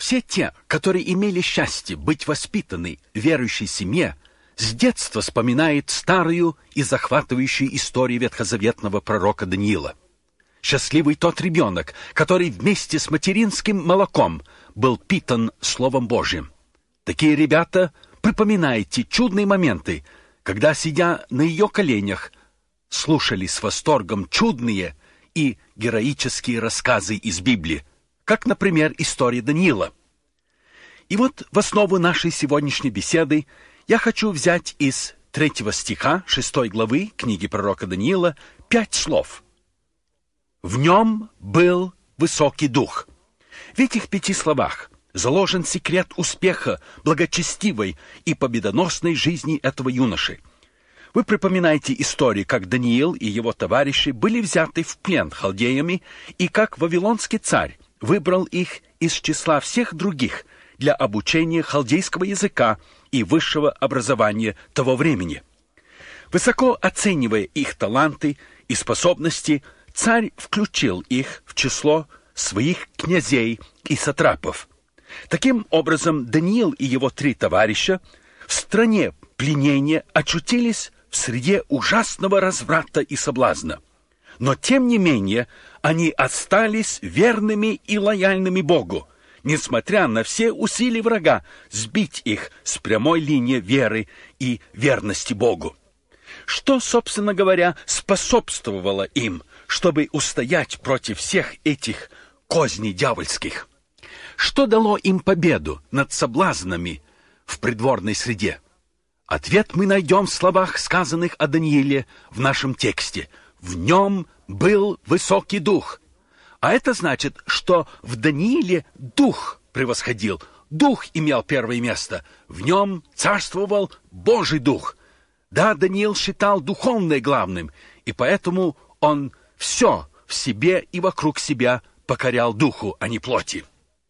Все те, которые имели счастье быть воспитаны в верующей семье, с детства вспоминают старую и захватывающую историю ветхозаветного пророка Даниила. Счастливый тот ребенок, который вместе с материнским молоком был питан Словом Божьим. Такие ребята припоминают те чудные моменты, когда, сидя на ее коленях, слушали с восторгом чудные и героические рассказы из Библии, как, например, история Даниила. И вот в основу нашей сегодняшней беседы я хочу взять из 3 стиха 6 главы книги пророка Даниила 5 слов. «В нем был высокий дух». В этих 5 словах заложен секрет успеха благочестивой и победоносной жизни этого юноши. Вы припоминаете историю, как Даниил и его товарищи были взяты в плен халдеями, и как вавилонский царь выбрал их из числа всех других для обучения халдейского языка и высшего образования того времени. Высоко оценивая их таланты и способности, царь включил их в число своих князей и сатрапов. Таким образом, Даниил и его 3 товарища в стране пленения очутились в среде ужасного разврата и соблазна. Но, тем не менее, они остались верными и лояльными Богу, несмотря на все усилия врага сбить их с прямой линии веры и верности Богу. Что, собственно говоря, способствовало им, чтобы устоять против всех этих козней дьявольских? Что дало им победу над соблазнами в придворной среде? Ответ мы найдем в словах, сказанных о Данииле в нашем тексте. В нем был высокий дух. А это значит, что в Данииле дух превосходил, дух имел первое место. В нем царствовал Божий дух. Да, Даниил считал духовное главным, и поэтому он все в себе и вокруг себя покорял духу, а не плоти.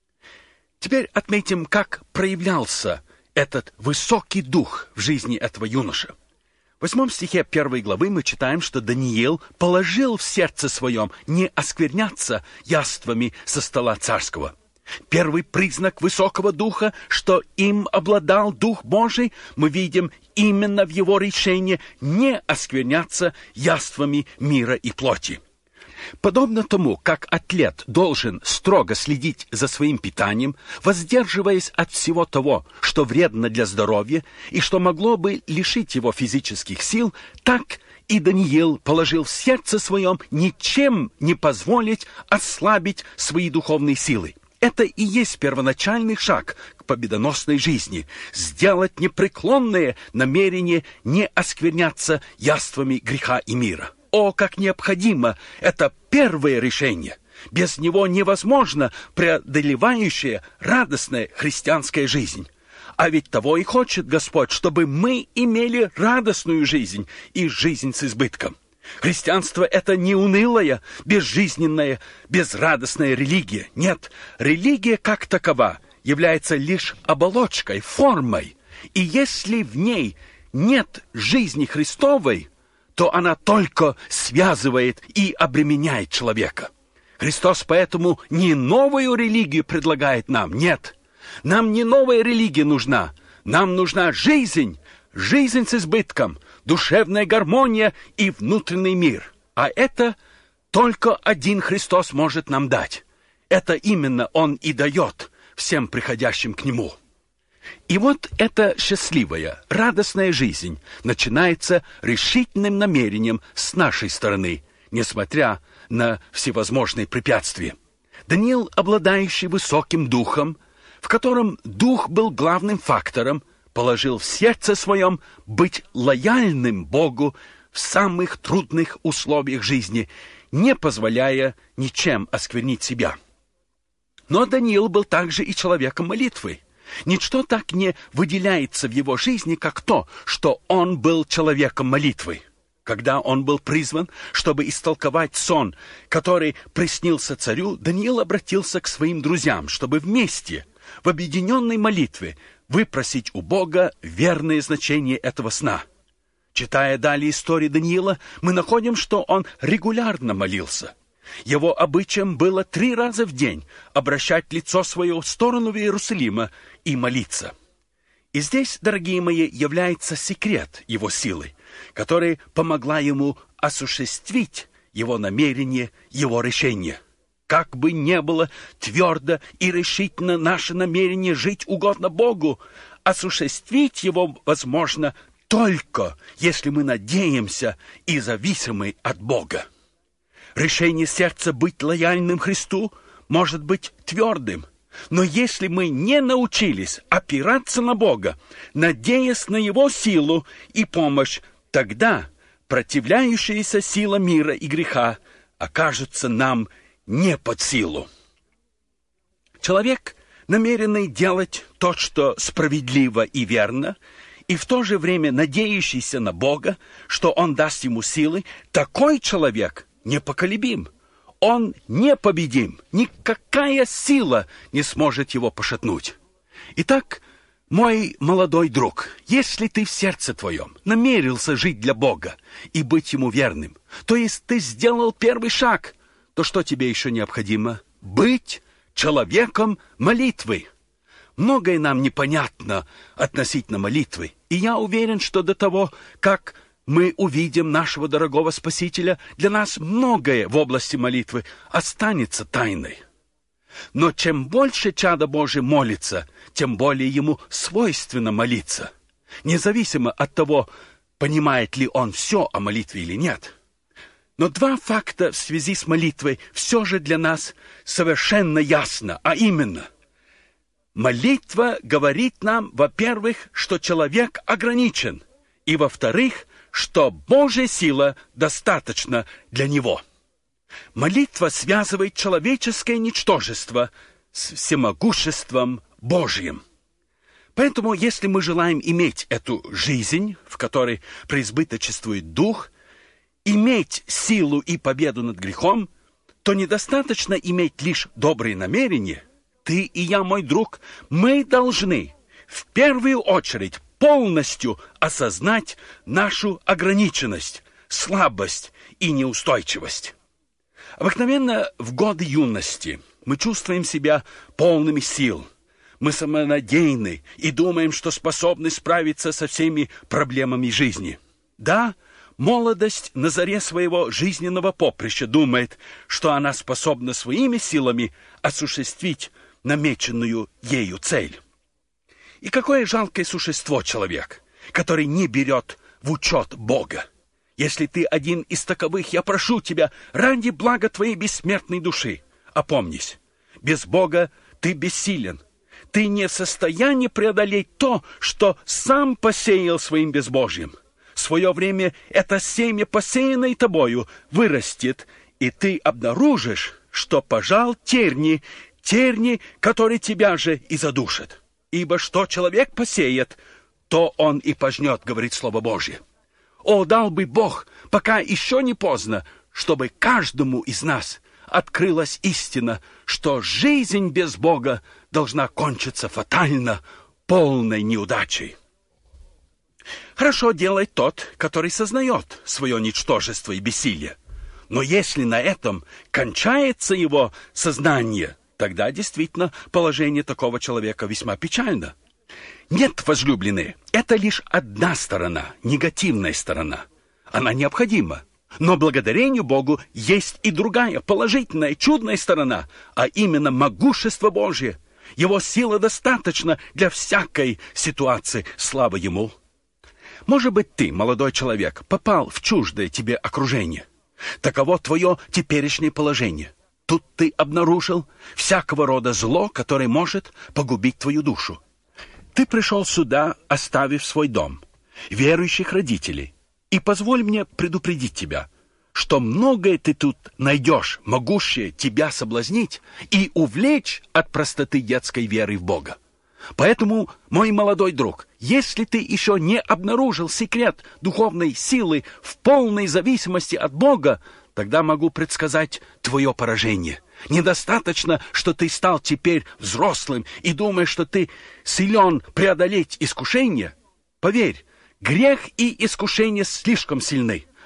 Теперь отметим, как проявлялся этот высокий дух в жизни этого юноши. В 8 стихе 1 главы мы читаем, что Даниил положил в сердце своем не оскверняться яствами со стола царского. Первый признак высокого духа, что им обладал Дух Божий, мы видим именно в его решении не оскверняться яствами мира и плоти. Подобно тому, как атлет должен строго следить за своим питанием, воздерживаясь от всего того, что вредно для здоровья и что могло бы лишить его физических сил, так и Даниил положил в сердце своем ничем не позволить ослабить свои духовные силы. Это и есть первоначальный шаг к победоносной жизни – сделать непреклонное намерение не оскверняться яствами греха и мира. О, как необходимо это первое решение! Без него невозможно преодолевающая радостная христианская жизнь. А ведь того и хочет Господь, чтобы мы имели радостную жизнь и жизнь с избытком. Христианство – это не унылая, безжизненная, безрадостная религия. Нет, религия как такова является лишь оболочкой, формой. И если в ней нет жизни Христовой, то она только связывает и обременяет человека. Христос поэтому не новую религию предлагает нам, нет. Нам не новая религия нужна, нам нужна жизнь с избытком, душевная гармония и внутренний мир. А это только один Христос может нам дать. Это именно Он и дает всем приходящим к Нему. И вот эта счастливая, радостная жизнь начинается решительным намерением с нашей стороны, несмотря на всевозможные препятствия. Даниил, обладающий высоким духом, в котором дух был главным фактором, положил в сердце своем быть лояльным Богу в самых трудных условиях жизни, не позволяя ничем осквернить себя. Но Даниил был также и человеком молитвы. Ничто так не выделяется в его жизни, как то, что он был человеком молитвы. Когда он был призван, чтобы истолковать сон, который приснился царю, Даниил обратился к своим друзьям, чтобы вместе, в объединенной молитве, выпросить у Бога верное значение этого сна. Читая далее историю Даниила, мы находим, что он регулярно молился. Его обычаем было 3 раза в день обращать лицо свое в сторону Иерусалима и молиться. И здесь, дорогие мои, является секрет его силы, которая помогла ему осуществить его намерение, его решение. Как бы ни было твердо и решительно наше намерение жить угодно Богу, осуществить его возможно только если мы надеемся и зависимы от Бога. Решение сердца быть лояльным Христу может быть твердым, но если мы не научились опираться на Бога, надеясь на Его силу и помощь, тогда противляющаяся сила мира и греха окажется нам не под силу. Человек, намеренный делать то, что справедливо и верно, и в то же время надеющийся на Бога, что Он даст ему силы, такой человек непоколебим. Он непобедим. Никакая сила не сможет его пошатнуть. Итак, мой молодой друг, если ты в сердце твоем намерился жить для Бога и быть Ему верным, то есть ты сделал первый шаг, то что тебе еще необходимо? Быть человеком молитвы. Многое нам непонятно относительно молитвы, и я уверен, что до того, как мы увидим нашего дорогого Спасителя, для нас многое в области молитвы останется тайной. Но чем больше чадо Божие молится, тем более ему свойственно молиться, независимо от того, понимает ли он все о молитве или нет. Но 2 факта в связи с молитвой все же для нас совершенно ясно, а именно, молитва говорит нам, во-первых, что человек ограничен, и, во-вторых, что Божья сила достаточна для него. Молитва связывает человеческое ничтожество с всемогуществом Божьим. Поэтому, если мы желаем иметь эту жизнь, в которой преизбыточествует Дух, иметь силу и победу над грехом, то недостаточно иметь лишь добрые намерения. Ты и я, мой друг, мы должны в первую очередь полностью осознать нашу ограниченность, слабость и неустойчивость. Обыкновенно в годы юности мы чувствуем себя полными сил. Мы самонадеянны и думаем, что способны справиться со всеми проблемами жизни. Да, молодость на заре своего жизненного поприща думает, что она способна своими силами осуществить намеченную ею цель. И какое жалкое существо человек, который не берет в учет Бога. Если ты один из таковых, я прошу тебя, ради блага твоей бессмертной души, опомнись, без Бога ты бессилен. Ты не в состоянии преодолеть то, что сам посеял своим безбожием. В свое время это семя, посеянное тобою, вырастет, и ты обнаружишь, что пожал терни, которые тебя же и задушат. Ибо что человек посеет, то он и пожнет, говорит Слово Божье. О, дал бы Бог, пока еще не поздно, чтобы каждому из нас открылась истина, что жизнь без Бога должна кончиться фатально, полной неудачей. Хорошо делает тот, который сознает свое ничтожество и бессилие. Но если на этом кончается его сознание, тогда действительно положение такого человека весьма печально. Нет, возлюбленные, это лишь одна сторона, негативная сторона. Она необходима. Но благодарению Богу есть и другая, положительная, чудная сторона, а именно могущество Божье. Его сила достаточна для всякой ситуации, слава Ему. Может быть, ты, молодой человек, попал в чуждое тебе окружение. Таково твое теперешнее положение. Тут ты обнаружил всякого рода зло, которое может погубить твою душу. Ты пришел сюда, оставив свой дом, верующих родителей. И позволь мне предупредить тебя, что многое ты тут найдешь, могущее тебя соблазнить и увлечь от простоты детской веры в Бога. Поэтому, мой молодой друг, если ты еще не обнаружил секрет духовной силы в полной зависимости от Бога, тогда могу предсказать твое поражение. Недостаточно, что ты стал теперь взрослым и думаешь, что ты силен преодолеть искушение. Поверь, грех и искушение слишком сильны,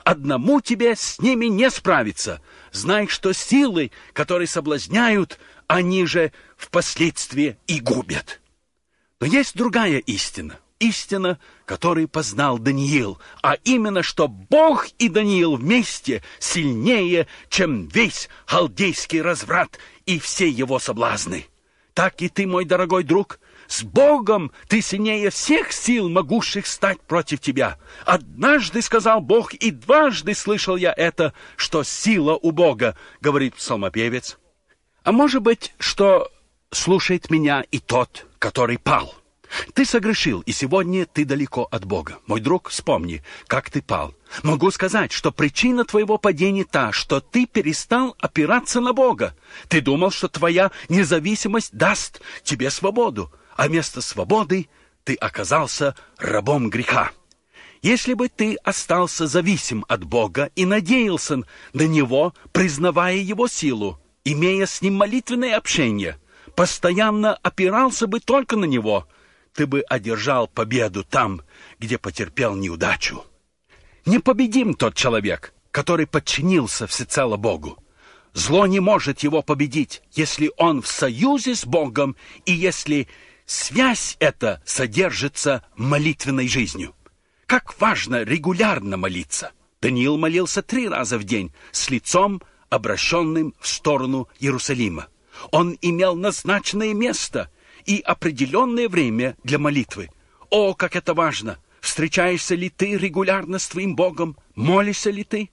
Одному тебе с ними не справиться. Знай, что силы, которые соблазняют, они же впоследствии и губят. Но есть другая истина. Истина, которую познал Даниил, а именно, что Бог и Даниил вместе сильнее, чем весь халдейский разврат и все его соблазны. Так и ты, мой дорогой друг, с Богом ты сильнее всех сил, могущих стать против тебя. Однажды сказал Бог, и дважды слышал я это, что сила у Бога, говорит псалмопевец. А может быть, что слушает меня и тот, который пал. Ты согрешил, и сегодня ты далеко от Бога. Мой друг, вспомни, как ты пал. Могу сказать, что причина твоего падения та, что ты перестал опираться на Бога. Ты думал, что твоя независимость даст тебе свободу, а вместо свободы ты оказался рабом греха. Если бы ты остался зависим от Бога и надеялся на Него, признавая Его силу, имея с Ним молитвенное общение, постоянно опирался бы только на Него, ты бы одержал победу там, где потерпел неудачу. Непобедим тот человек, который подчинился всецело Богу. Зло не может его победить, если он в союзе с Богом и если связь эта содержится молитвенной жизнью. Как важно регулярно молиться. Даниил молился 3 раза в день с лицом, обращенным в сторону Иерусалима. Он имел назначенное место и определенное время для молитвы. О, как это важно! Встречаешься ли ты регулярно с твоим Богом? Молишься ли ты?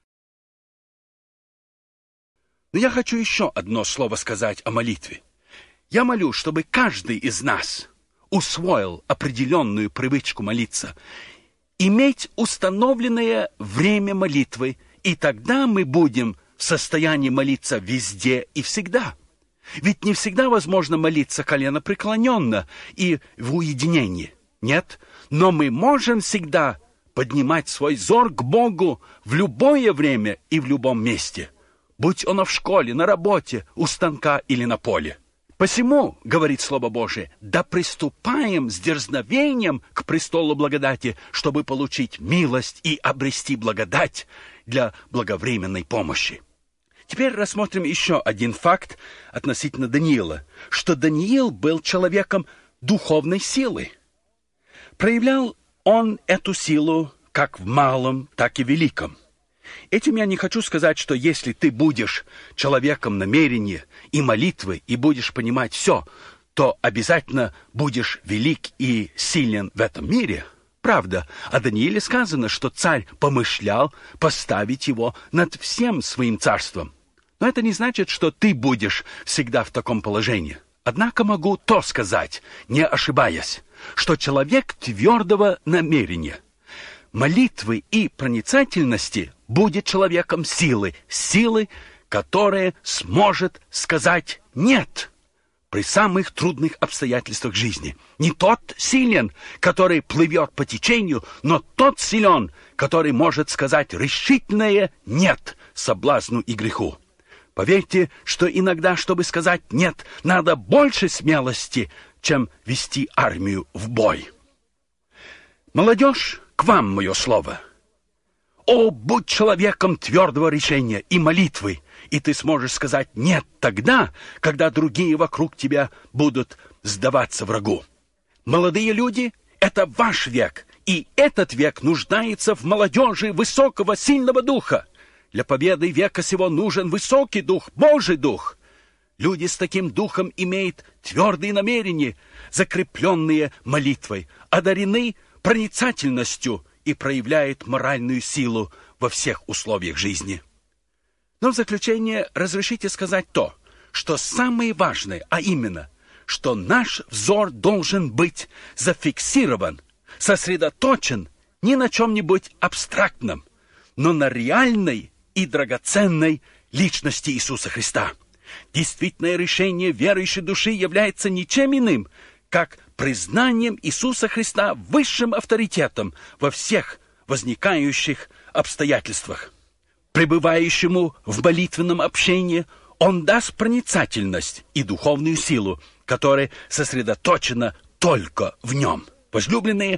Но я хочу еще одно слово сказать о молитве. Я молю, чтобы каждый из нас усвоил определенную привычку молиться, иметь установленное время молитвы, и тогда мы будем в состоянии молиться везде и всегда. Ведь не всегда возможно молиться коленопреклоненно и в уединении. Нет, но мы можем всегда поднимать свой взор к Богу в любое время и в любом месте, будь оно в школе, на работе, у станка или на поле. Посему, говорит Слово Божие, да приступаем с дерзновением к престолу благодати, чтобы получить милость и обрести благодать для благовременной помощи. Теперь рассмотрим еще один факт относительно Даниила, что Даниил был человеком духовной силы. Проявлял он эту силу как в малом, так и в великом. Этим я не хочу сказать, что если ты будешь человеком намерения и молитвы и будешь понимать все, то обязательно будешь велик и силен в этом мире. Правда, о Данииле сказано, что царь помышлял поставить его над всем своим царством. Но это не значит, что ты будешь всегда в таком положении. Однако могу то сказать, не ошибаясь, что человек твердого намерения, молитвы и проницательности будет человеком силы, которая сможет сказать «нет» при самых трудных обстоятельствах жизни. Не тот силен, который плывет по течению, но тот силен, который может сказать решительное «нет» соблазну и греху. Поверьте, что иногда, чтобы сказать «нет», надо больше смелости, чем вести армию в бой. Молодежь, к вам мое слово. О, будь человеком твердого решения и молитвы, и ты сможешь сказать «нет» тогда, когда другие вокруг тебя будут сдаваться врагу. Молодые люди — это ваш век, и этот век нуждается в молодежи высокого, сильного духа. Для победы века сего нужен высокий дух, Божий дух. Люди с таким духом имеют твердые намерения, закрепленные молитвой, одарены проницательностью и проявляют моральную силу во всех условиях жизни. Но в заключение разрешите сказать то, что самое важное, а именно, что наш взор должен быть зафиксирован, сосредоточен не на чем-нибудь абстрактном, но на реальной и драгоценной личности Иисуса Христа. Действительное решение верующей души является ничем иным, как признанием Иисуса Христа высшим авторитетом во всех возникающих обстоятельствах. Пребывающему в молитвенном общении Он даст проницательность и духовную силу, которая сосредоточена только в Нем. Возлюбленные,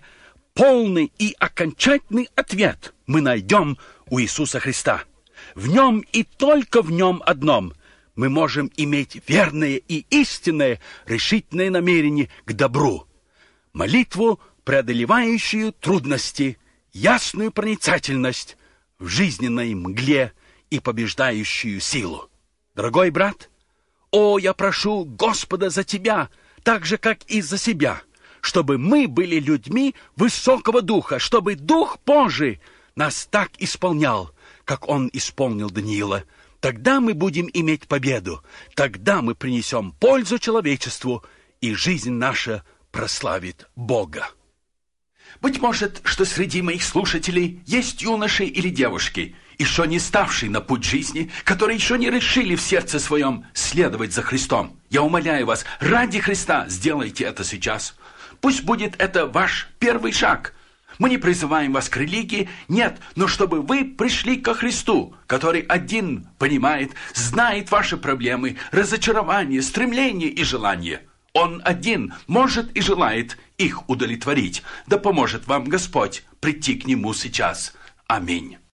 Полный и окончательный ответ мы найдем у Иисуса Христа. В Нем и только в Нем одном мы можем иметь верное и истинное решительное намерение к добру. Молитву, преодолевающую трудности, ясную проницательность в жизненной мгле и побеждающую силу. Дорогой брат, я прошу Господа за тебя, так же, как и за себя, чтобы мы были людьми высокого духа, чтобы Дух Божий нас так исполнял, как Он исполнил Даниила. Тогда мы будем иметь победу, тогда мы принесем пользу человечеству, и жизнь наша прославит Бога. Быть может, что среди моих слушателей есть юноши или девушки, еще не ставшие на путь жизни, которые еще не решили в сердце своем следовать за Христом. Я умоляю вас, ради Христа сделайте это сейчас. Пусть будет это ваш первый шаг. Мы не призываем вас к религии, нет, но чтобы вы пришли ко Христу, который один понимает, знает ваши проблемы, разочарования, стремления и желания. Он один может и желает их удовлетворить. Да поможет вам Господь прийти к Нему сейчас. Аминь.